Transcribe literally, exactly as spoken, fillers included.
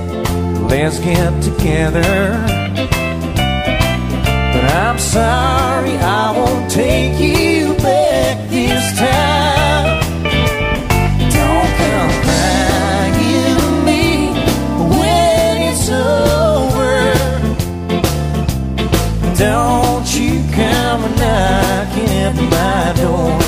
let's get together. But I'm sorry, I won't take you back this time. Don't come crying to me when it's over. Don't you come knocking at my door.